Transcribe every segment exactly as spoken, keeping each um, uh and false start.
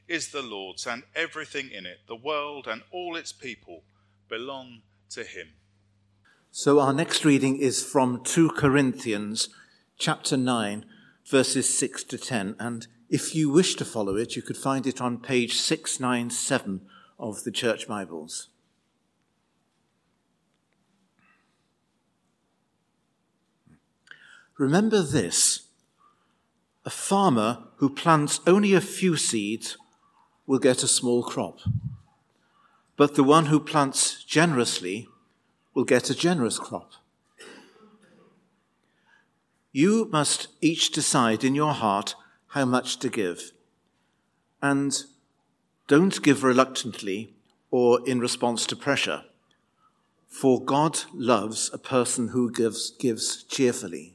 is the Lord's, and everything in it, the world and all its people, belong to him. So our next reading is from two Corinthians chapter nine, verses six to ten. And if you wish to follow it, you could find it on page six ninety-seven of the Church Bibles. Remember this: a farmer who plants only a few seeds will get a small crop, but the one who plants generously will get a generous crop. You must each decide in your heart how much to give, and don't give reluctantly or in response to pressure, for God loves a person who gives, gives cheerfully.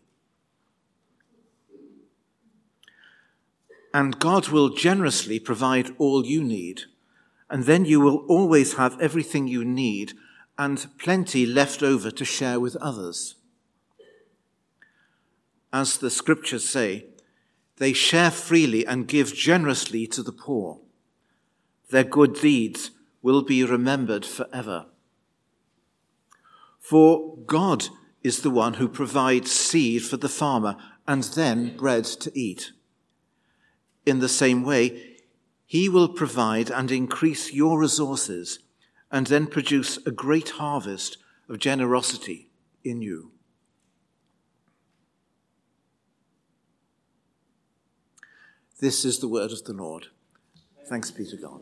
And God will generously provide all you need, and then you will always have everything you need and plenty left over to share with others. As the scriptures say, they share freely and give generously to the poor. Their good deeds will be remembered forever. For God is the one who provides seed for the farmer and then bread to eat. In the same way, he will provide and increase your resources and then produce a great harvest of generosity in you. This is the word of the Lord. Thanks be to God.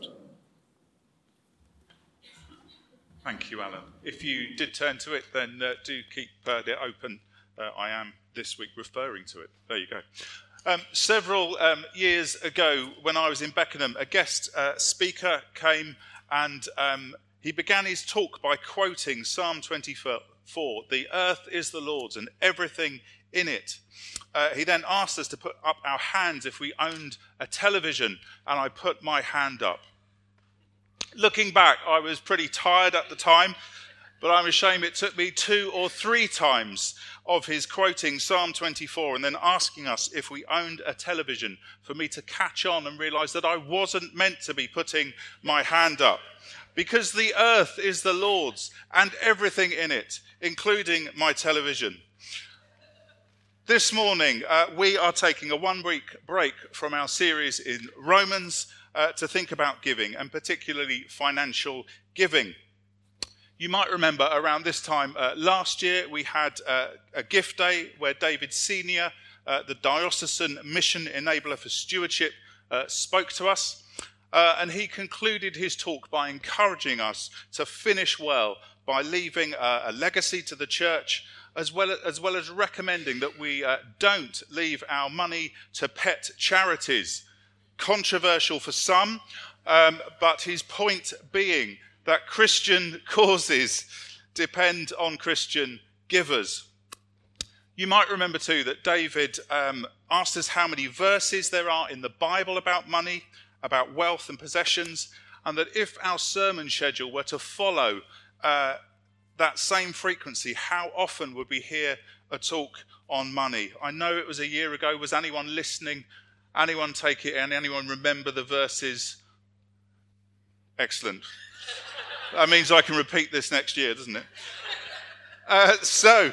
Thank you, Alan. If you did turn to it, then uh, do keep uh, it open. Uh, I am this week referring to it. There you go. Um, several um, years ago, when I was in Beckenham, a guest uh, speaker came and um, he began his talk by quoting Psalm twenty-four, "The earth is the Lord's and everything in it." Uh, he then asked us to put up our hands if we owned a television, and I put my hand up. Looking back, I was pretty tired at the time, but I'm ashamed it took me two or three times of his quoting Psalm twenty-four and then asking us if we owned a television for me to catch on and realize that I wasn't meant to be putting my hand up. Because the earth is the Lord's and everything in it, including my television. This morning, uh, we are taking a one-week break from our series in Romans uh, to think about giving, and particularly financial giving. You might remember around this time uh, last year, we had uh, a gift day where David Senior, uh, the Diocesan Mission Enabler for Stewardship, uh, spoke to us. Uh, and he concluded his talk by encouraging us to finish well by leaving uh, a legacy to the church, as well as, as well as recommending that we uh, don't leave our money to pet charities. Controversial for some, um, but his point being that Christian causes depend on Christian givers. You might remember too that David um, asked us how many verses there are in the Bible about money, about wealth and possessions, and that if our sermon schedule were to follow uh, that same frequency, how often would we hear a talk on money? I know it was a year ago. Was anyone listening? Anyone take it in? Anyone remember the verses? Excellent. That means I can repeat this next year, doesn't it? Uh, so,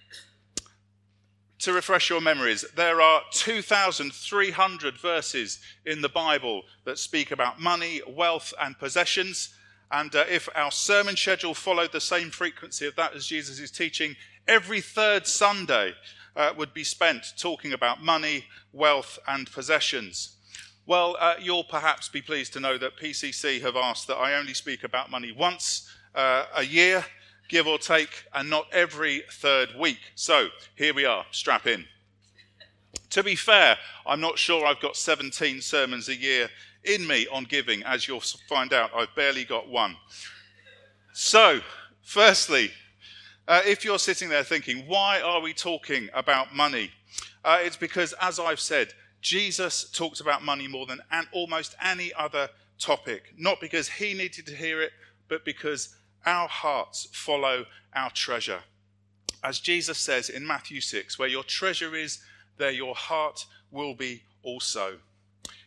to refresh your memories, there are two thousand three hundred verses in the Bible that speak about money, wealth, and possessions. And uh, if our sermon schedule followed the same frequency of that as Jesus is teaching, every third Sunday uh, would be spent talking about money, wealth, and possessions. Well, uh, you'll perhaps be pleased to know that P C C have asked that I only speak about money once uh, a year, give or take, and not every third week. So here we are, strap in. To be fair, I'm not sure I've got seventeen sermons a year in me on giving. As you'll find out, I've barely got one. So, firstly, uh, if you're sitting there thinking, why are we talking about money? Uh, it's because, as I've said, Jesus talked about money more than an, almost any other topic. Not because he needed to hear it, but because our hearts follow our treasure. As Jesus says in Matthew six, where your treasure is, there your heart will be also.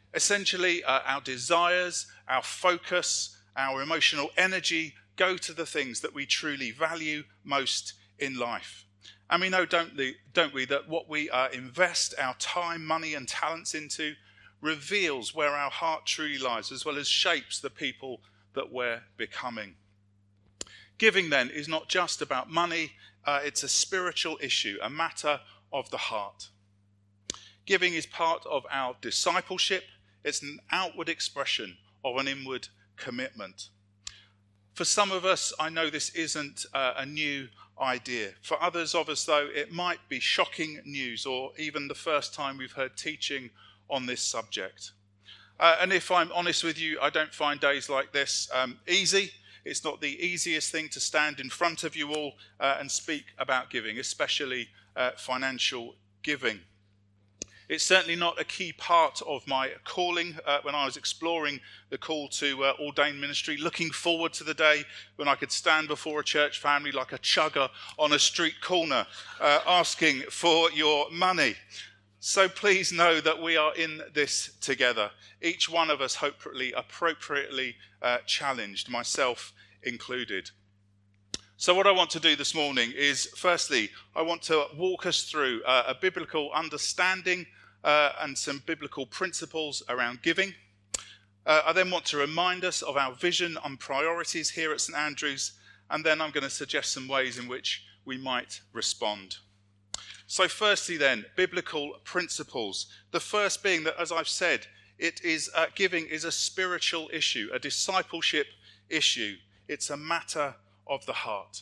Essentially, uh, our desires, our focus, our emotional energy go to the things that we truly value most in life. And we know, don't we, don't we, that what we uh, invest our time, money and talents into reveals where our heart truly lies, as well as shapes the people that we're becoming. Giving then is not just about money, uh, it's a spiritual issue, a matter of the heart. Giving is part of our discipleship. It's an outward expression of an inward commitment. For some of us, I know this isn't uh, a new idea. For others of us, though, it might be shocking news, or even the first time we've heard teaching on this subject. Uh, and if I'm honest with you, I don't find days like this um, easy. It's not the easiest thing to stand in front of you all uh, and speak about giving, especially uh, financial giving. It's certainly not a key part of my calling uh, when I was exploring the call to uh, ordained ministry, looking forward to the day when I could stand before a church family like a chugger on a street corner uh, asking for your money. So please know that we are in this together. Each one of us hopefully appropriately uh, challenged, myself included. So what I want to do this morning is, firstly, I want to walk us through uh, a biblical understanding uh, and some biblical principles around giving. Uh, I then want to remind us of our vision and priorities here at St Andrews, and then I'm going to suggest some ways in which we might respond. So firstly then, biblical principles. The first being that, as I've said, it is uh, giving is a spiritual issue, a discipleship issue. It's a matter of the heart.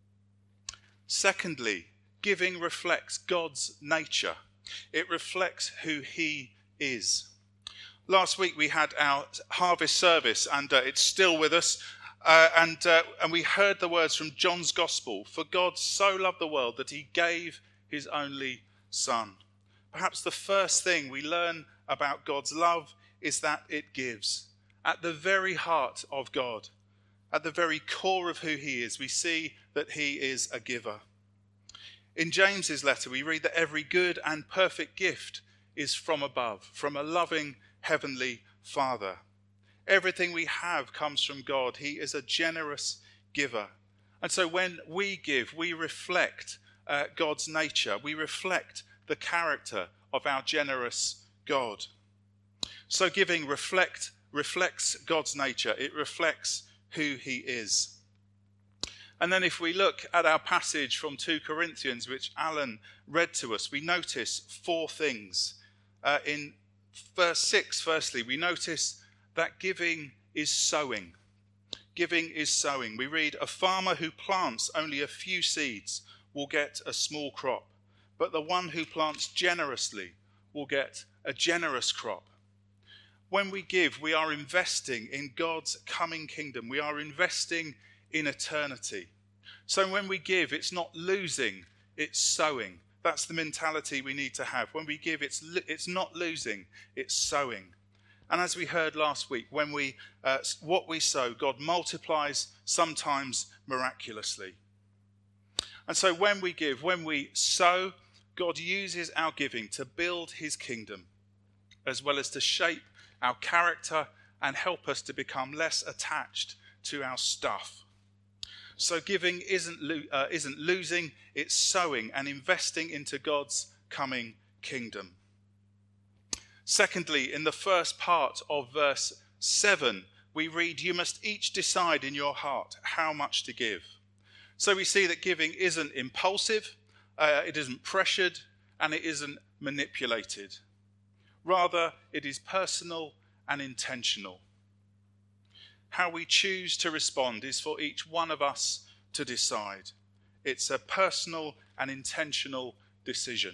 Secondly, giving reflects God's nature. It reflects who he is. Last week we had our harvest service, and uh, it's still with us. Uh, and, uh, and we heard the words from John's Gospel. For God so loved the world that he gave his only son. Perhaps the first thing we learn about God's love is that it gives. At the very heart of God, at the very core of who he is, we see that he is a giver. In James's letter, we read that every good and perfect gift is from above, from a loving heavenly Father. Everything we have comes from God. He is a generous giver. And so when we give, we reflect uh, God's nature. We reflect the character of our generous God. So giving reflect, reflects God's nature. It reflects who he is. And then if we look at our passage from Second Corinthians, which Alan read to us, we notice four things. Uh, in verse six, firstly, we notice that giving is sowing. Giving is sowing. We read, a farmer who plants only a few seeds will get a small crop, but the one who plants generously will get a generous crop. When we give, we are investing in God's coming kingdom. We are investing in eternity. So when we give, it's not losing, it's sowing. That's the mentality we need to have. When we give, it's it's not losing, it's sowing. And as we heard last week, when we uh, what we sow, God multiplies, sometimes miraculously. And so when we give, when we sow, God uses our giving to build his kingdom, as well as to shape our character and help us to become less attached to our stuff. So giving isn't lo- uh, isn't losing, it's sowing and investing into God's coming kingdom. Secondly, in the first part of verse seven, we read, you must each decide in your heart how much to give. So we see that giving isn't impulsive, uh, it isn't pressured, and it isn't manipulated. Rather, it is personal and intentional. How we choose to respond is for each one of us to decide. It's a personal and intentional decision.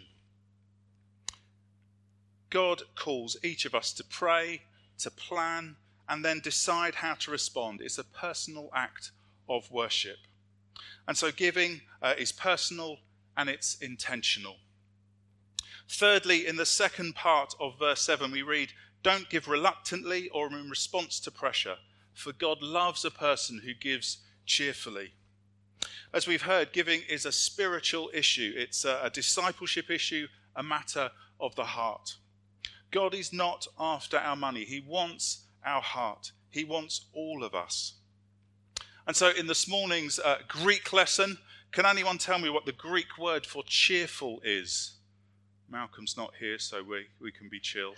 God calls each of us to pray, to plan, and then decide how to respond. It's a personal act of worship. And so giving uh, is personal and it's intentional. Thirdly, in the second part of verse seven, we read, don't give reluctantly or in response to pressure, for God loves a person who gives cheerfully. As we've heard, giving is a spiritual issue. It's a, a discipleship issue, a matter of the heart. God is not after our money. He wants our heart. He wants all of us. And so in this morning's uh, Greek lesson, can anyone tell me what the Greek word for cheerful is? Malcolm's not here, so we, we can be chill.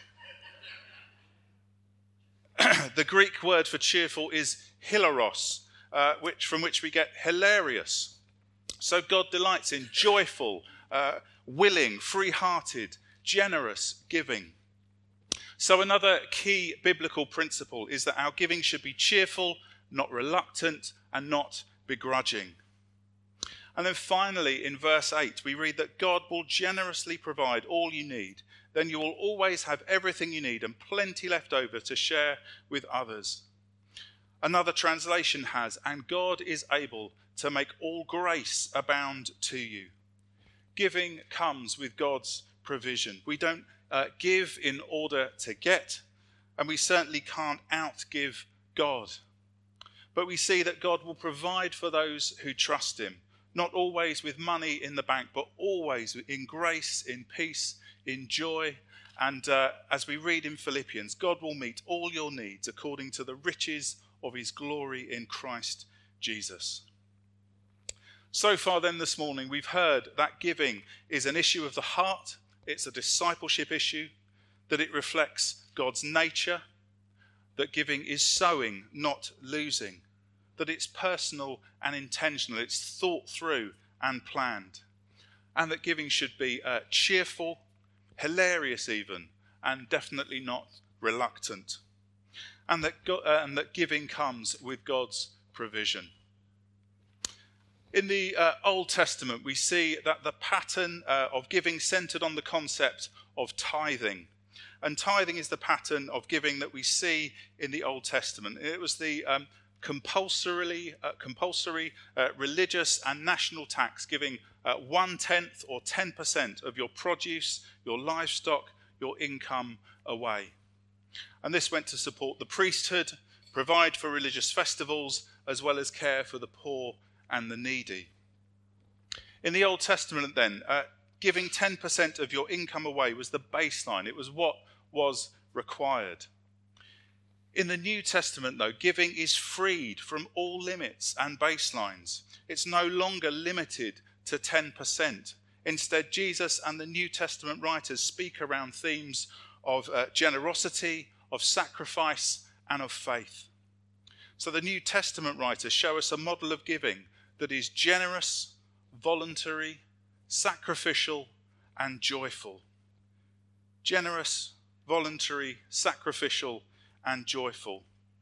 The Greek word for cheerful is hilaros, uh, which from which we get hilarious. So God delights in joyful, uh, willing, free-hearted, generous giving. So another key biblical principle is that our giving should be cheerful, not reluctant, and not begrudging. And then finally, in verse eight, we read that God will generously provide all you need. Then you will always have everything you need and plenty left over to share with others. Another translation has, and God is able to make all grace abound to you. Giving comes with God's provision. We don't uh, give in order to get, and we certainly can't outgive God. But we see that God will provide for those who trust him, not always with money in the bank, but always in grace, in peace, in joy. And uh, as we read in Philippians, God will meet all your needs according to the riches of his glory in Christ Jesus. So far then this morning, we've heard that giving is an issue of the heart. It's a discipleship issue, that it reflects God's nature, that giving is sowing, not losing, that it's personal and intentional, it's thought through and planned, and that giving should be uh, cheerful, hilarious even, and definitely not reluctant, and that, go- uh, and that giving comes with God's provision. In the uh, Old Testament, we see that the pattern uh, of giving centered on the concept of tithing. And tithing is the pattern of giving that we see in the Old Testament. It was the um, compulsorily, uh, compulsory uh, religious and national tax, giving uh, one-tenth or ten percent of your produce, your livestock, your income away. And this went to support the priesthood, provide for religious festivals, as well as care for the poor and the needy. In the Old Testament then, uh, giving ten percent of your income away was the baseline. It was what was required. In the New Testament, though, giving is freed from all limits and baselines. It's no longer limited to ten percent. Instead, Jesus and the New Testament writers speak around themes of uh, generosity, of sacrifice, and of faith. So the New Testament writers show us a model of giving that is generous, voluntary, sacrificial, and joyful. Generous, voluntary, sacrificial, and joyful.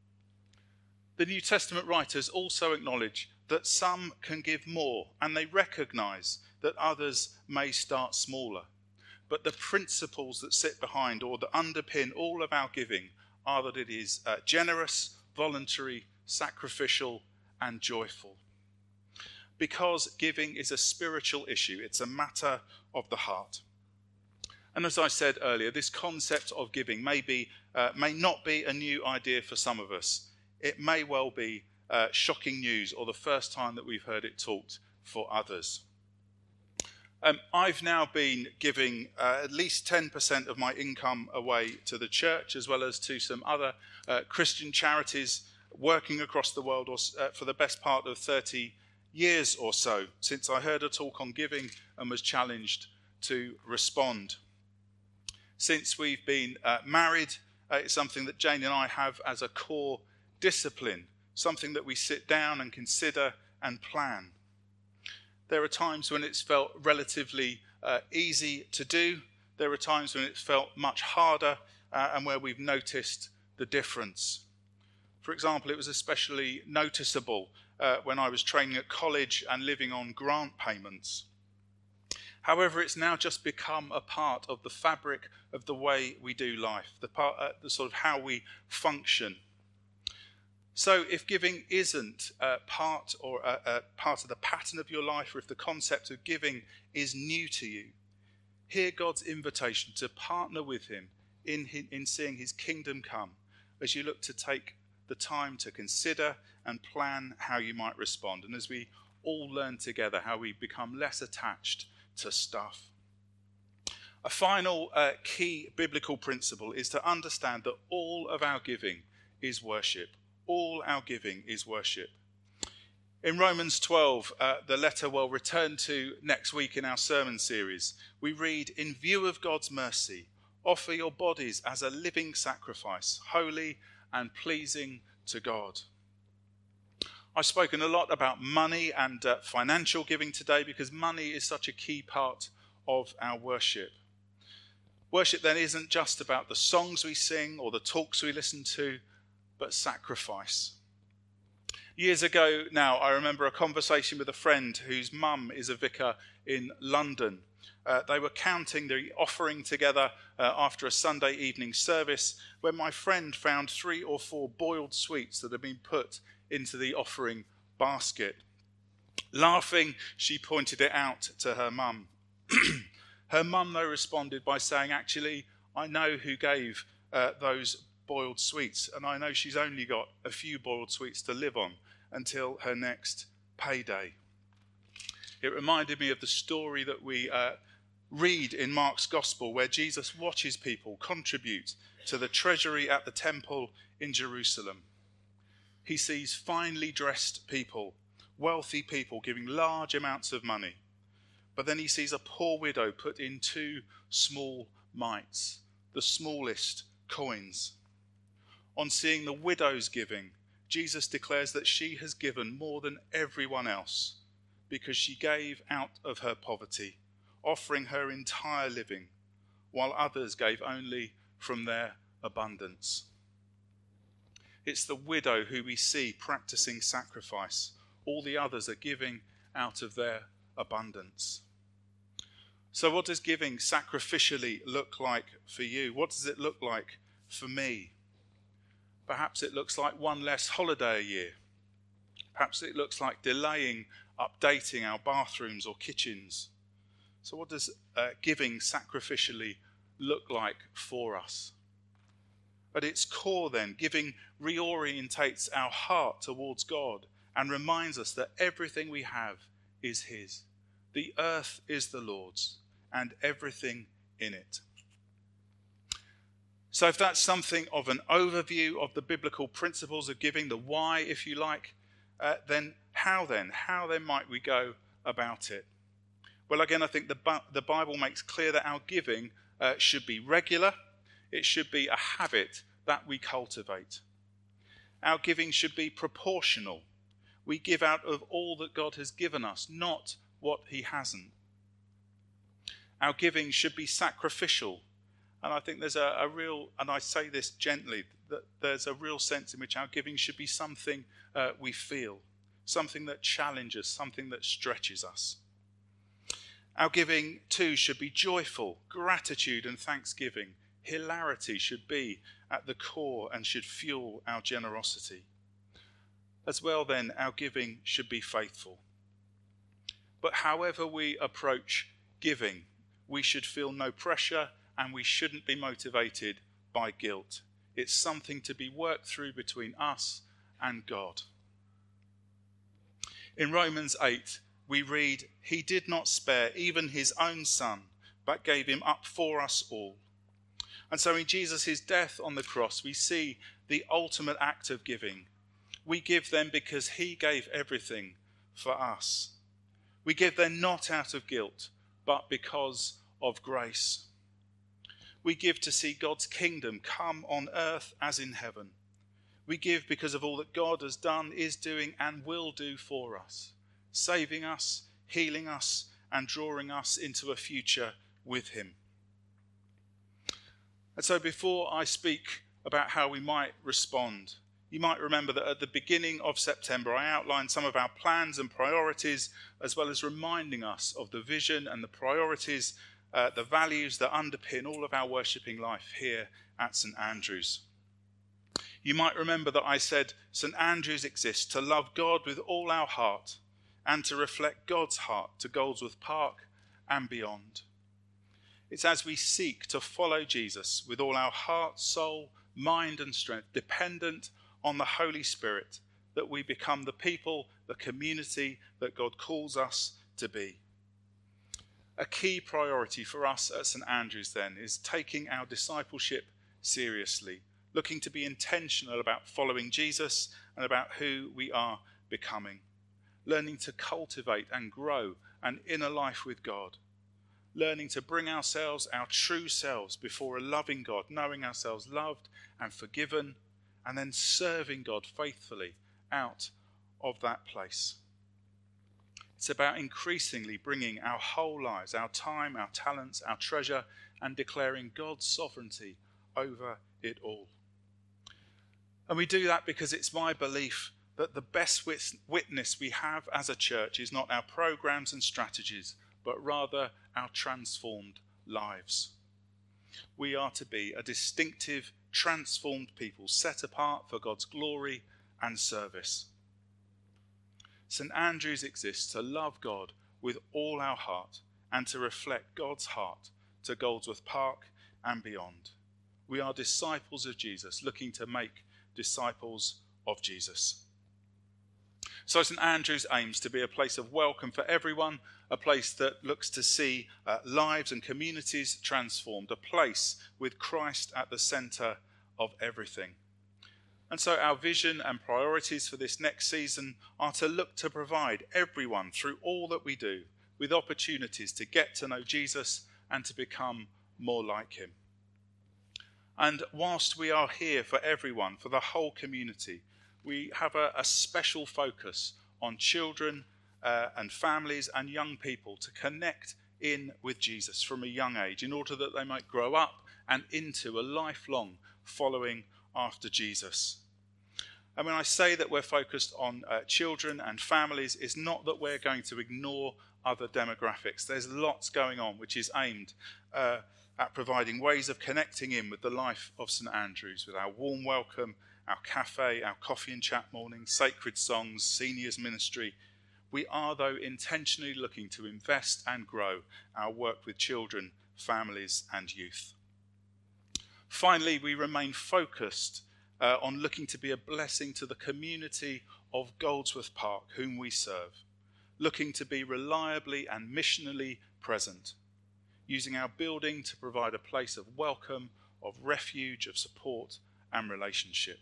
The New Testament writers also acknowledge that some can give more, and they recognize that others may start smaller. But the principles that sit behind or that underpin all of our giving are that it is uh, generous, voluntary, sacrificial, and joyful. Because giving is a spiritual issue, it's a matter of the heart. And as I said earlier, this concept of giving may be, uh, may not be a new idea for some of us. It may well be uh, shocking news or the first time that we've heard it taught for others. Um, I've now been giving uh, at least ten percent of my income away to the church, as well as to some other uh, Christian charities working across the world or, uh, for the best part of thirty years or so, since I heard a talk on giving and was challenged to respond. Since we've been uh, married, uh, it's something that Jane and I have as a core discipline, something that we sit down and consider and plan. There are times when it's felt relatively uh, easy to do. There are times when it's felt much harder uh, and where we've noticed the difference. For example, it was especially noticeable uh, when I was training at college and living on grant payments. However, it's now just become a part of the fabric of the way we do life, the part, uh, the sort of how we function. So if giving isn't uh, part or uh, uh, part of the pattern of your life, or if the concept of giving is new to you, hear God's invitation to partner with him in, in seeing his kingdom come as you look to take the time to consider and plan how you might respond. And as we all learn together how we become less attached to stuff. A final uh, key biblical principle is to understand that all of our giving is worship. All our giving is worship. In Romans twelve, uh, the letter we'll return to next week in our sermon series, we read, "In view of God's mercy, offer your bodies as a living sacrifice, holy and pleasing to God." I've spoken a lot about money and uh, financial giving today because money is such a key part of our worship. Worship then isn't just about the songs we sing or the talks we listen to, but sacrifice. Years ago now, I remember a conversation with a friend whose mum is a vicar in London. Uh, they were counting the offering together uh, after a Sunday evening service when my friend found three or four boiled sweets that had been put into the offering basket. Laughing, she pointed it out to her mum. Her mum, though, responded by saying, "Actually, I know who gave uh, those boiled sweets, and I know she's only got a few boiled sweets to live on until her next payday." It reminded me of the story that we uh, read in Mark's Gospel, where Jesus watches people contribute to the treasury at the temple in Jerusalem. He sees finely dressed people, wealthy people giving large amounts of money. But then he sees a poor widow put in two small mites, the smallest coins. On seeing the widow's giving, Jesus declares that she has given more than everyone else because she gave out of her poverty, offering her entire living, while others gave only from their abundance. It's the widow who we see practicing sacrifice. All the others are giving out of their abundance. So what does giving sacrificially look like for you? What does it look like for me? Perhaps it looks like one less holiday a year. Perhaps it looks like delaying updating our bathrooms or kitchens. So what does uh, giving sacrificially look like for us? At its core then, giving reorientates our heart towards God and reminds us that everything we have is his. The earth is the Lord's and everything in it. So if that's something of an overview of the biblical principles of giving, the why, if you like, uh, then how then? How then might we go about it? Well, again, I think the, the Bible makes clear that our giving uh, should be regular. It should be a habit that we cultivate. Our giving should be proportional. We give out of all that God has given us, not what he hasn't. Our giving should be sacrificial. And I think there's a, a real, and I say this gently, that there's a real sense in which our giving should be something uh, we feel, something that challenges, something that stretches us. Our giving too should be joyful, gratitude and thanksgiving. Hilarity should be at the core and should fuel our generosity. As well then, our giving should be faithful. But however we approach giving, we should feel no pressure and we shouldn't be motivated by guilt. It's something to be worked through between us and God. In Romans eight, we read, "He did not spare even his own son, but gave him up for us all." And so in Jesus' death on the cross, we see the ultimate act of giving. We give them because he gave everything for us. We give them not out of guilt, but because of grace. We give to see God's kingdom come on earth as in heaven. We give because of all that God has done, is doing, and will do for us, saving us, healing us, and drawing us into a future with him. And so before I speak about how we might respond, you might remember that at the beginning of September, I outlined some of our plans and priorities, as well as reminding us of the vision and the priorities, uh, the values that underpin all of our worshipping life here at St Andrews. You might remember that I said St Andrews exists to love God with all our heart and to reflect God's heart to Goldsworth Park and beyond. It's as we seek to follow Jesus with all our heart, soul, mind and strength, dependent on the Holy Spirit, that we become the people, the community that God calls us to be. A key priority for us at St Andrews then is taking our discipleship seriously, looking to be intentional about following Jesus and about who we are becoming, learning to cultivate and grow an inner life with God, learning to bring ourselves, our true selves, before a loving God, knowing ourselves loved and forgiven, and then serving God faithfully out of that place. It's about increasingly bringing our whole lives, our time, our talents, our treasure, and declaring God's sovereignty over it all. And we do that because it's my belief that the best witness we have as a church is not our programs and strategies, but rather our transformed lives. We are to be a distinctive, transformed people set apart for God's glory and service. St Andrews exists to love God with all our heart and to reflect God's heart to Goldsworth Park and beyond. We are disciples of Jesus, looking to make disciples of Jesus. So St Andrews aims to be a place of welcome for everyone, a place that looks to see uh, lives and communities transformed, a place with Christ at the centre of everything. And so our vision and priorities for this next season are to look to provide everyone through all that we do with opportunities to get to know Jesus and to become more like him. And whilst we are here for everyone, for the whole community, we have a, a special focus on children uh, and families and young people to connect in with Jesus from a young age in order that they might grow up and into a lifelong following after Jesus. And when I say that we're focused on uh, children and families, it's not that we're going to ignore other demographics. There's lots going on which is aimed uh, at providing ways of connecting in with the life of St Andrews, with our warm welcome, our cafe, our coffee and chat morning, sacred songs, seniors ministry. We are, though, intentionally looking to invest and grow our work with children, families and youth. Finally, we remain focused uh, on looking to be a blessing to the community of Goldsworth Park, whom we serve, looking to be reliably and missionally present, using our building to provide a place of welcome, of refuge, of support and relationship.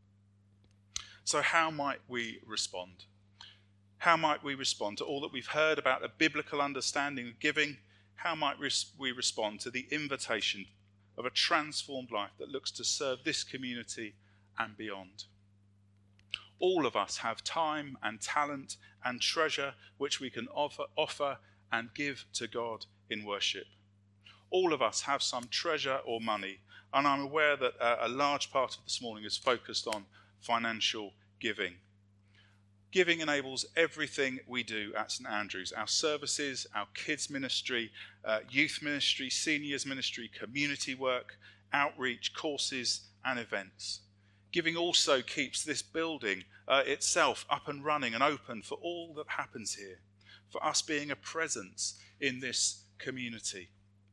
So how might we respond? How might we respond to all that we've heard about a biblical understanding of giving? How might we respond to the invitation of a transformed life that looks to serve this community and beyond? All of us have time and talent and treasure which we can offer, offer and give to God in worship. All of us have some treasure or money, and I'm aware that uh, a large part of this morning is focused on financial giving. Giving enables everything we do at St Andrews, our services, our kids ministry, uh, youth ministry, seniors ministry, community work, outreach, courses and events. Giving also keeps this building uh, itself up and running and open for all that happens here, for us being a presence in this community.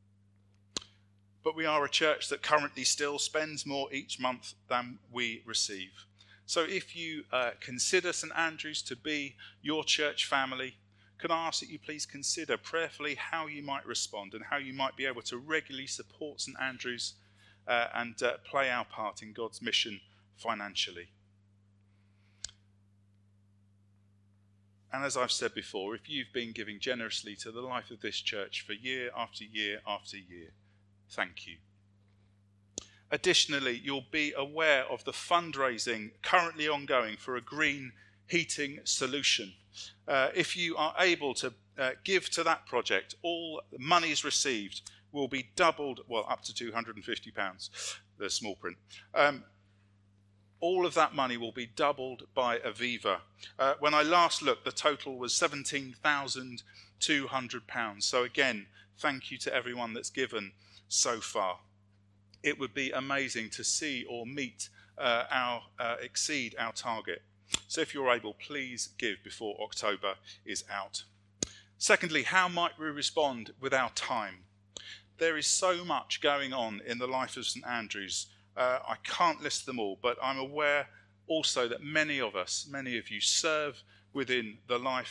But we are a church that currently still spends more each month than we receive. So if you uh, consider St Andrews to be your church family, can I ask that you please consider prayerfully how you might respond and how you might be able to regularly support St Andrews uh, and uh, play our part in God's mission financially. And as I've said before, if you've been giving generously to the life of this church for year after year after year, thank you. Additionally, you'll be aware of the fundraising currently ongoing for a green heating solution. Uh, if you are able to uh, give to that project, all monies received will be doubled, well, up to two hundred fifty pounds, the small print. Um, all of that money will be doubled by Aviva. Uh, when I last looked, the total was seventeen thousand two hundred pounds. So again, thank you to everyone that's given so far. It would be amazing to see or meet uh, our uh, exceed our target. So if you're able, please give before October is out. Secondly, how might we respond with our time? There is so much going on in the life of St Andrews. Uh, I can't list them all, but I'm aware also that many of us, many of you serve within the life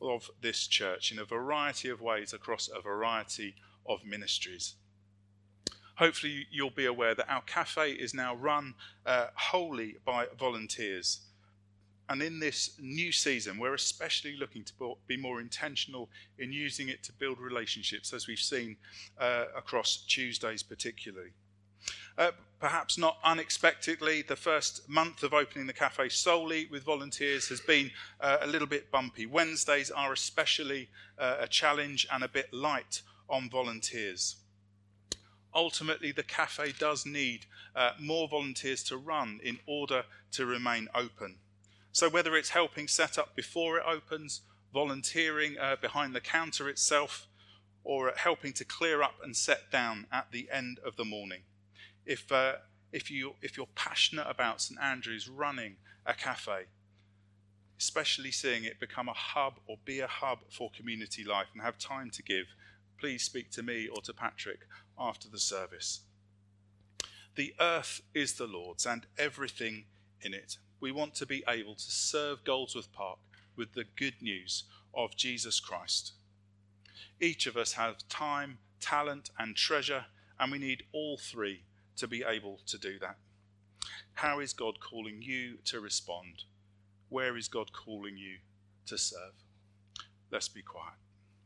of this church in a variety of ways across a variety of ministries. Hopefully you'll be aware that our cafe is now run uh, wholly by volunteers. And in this new season, we're especially looking to be more intentional in using it to build relationships, as we've seen uh, across Tuesdays particularly. Uh, perhaps not unexpectedly, the first month of opening the cafe solely with volunteers has been uh, a little bit bumpy. Wednesdays are especially uh, a challenge and a bit light on volunteers. Ultimately, the cafe does need uh, more volunteers to run in order to remain open. So whether it's helping set up before it opens, volunteering uh, behind the counter itself, or helping to clear up and set down at the end of the morning. If uh, if you if you're passionate about St Andrew's running a cafe, especially seeing it become a hub or be a hub for community life and have time to give, please speak to me or to Patrick after the service. The earth is the Lord's and everything in it. We want to be able to serve Goldsworth Park with the good news of Jesus Christ. Each of us have time, talent and treasure, and we need all three to be able to do that. How is God calling you to respond? Where is God calling you to serve? Let's be quiet.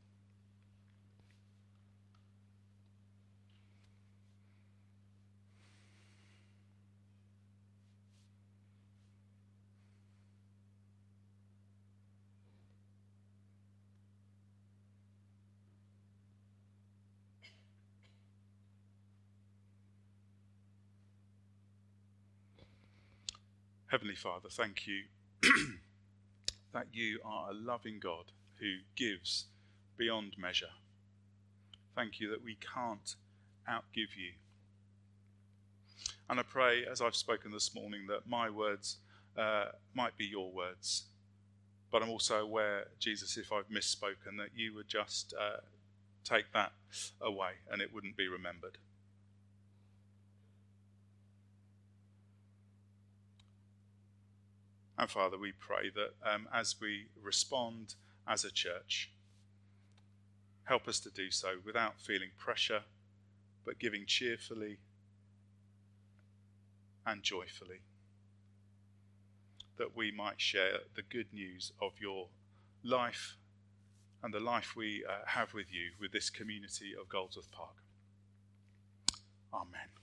Heavenly Father, thank you that you are a loving God who gives beyond measure. Thank you that we can't outgive you. And I pray, as I've spoken this morning, that my words uh, might be your words. But I'm also aware, Jesus, if I've misspoken, that you would just uh, take that away and it wouldn't be remembered. And Father, we pray that um, as we respond as a church, help us to do so without feeling pressure, but giving cheerfully and joyfully, that we might share the good news of your life and the life we uh, have with you, with this community of Goldsworth Park. Amen.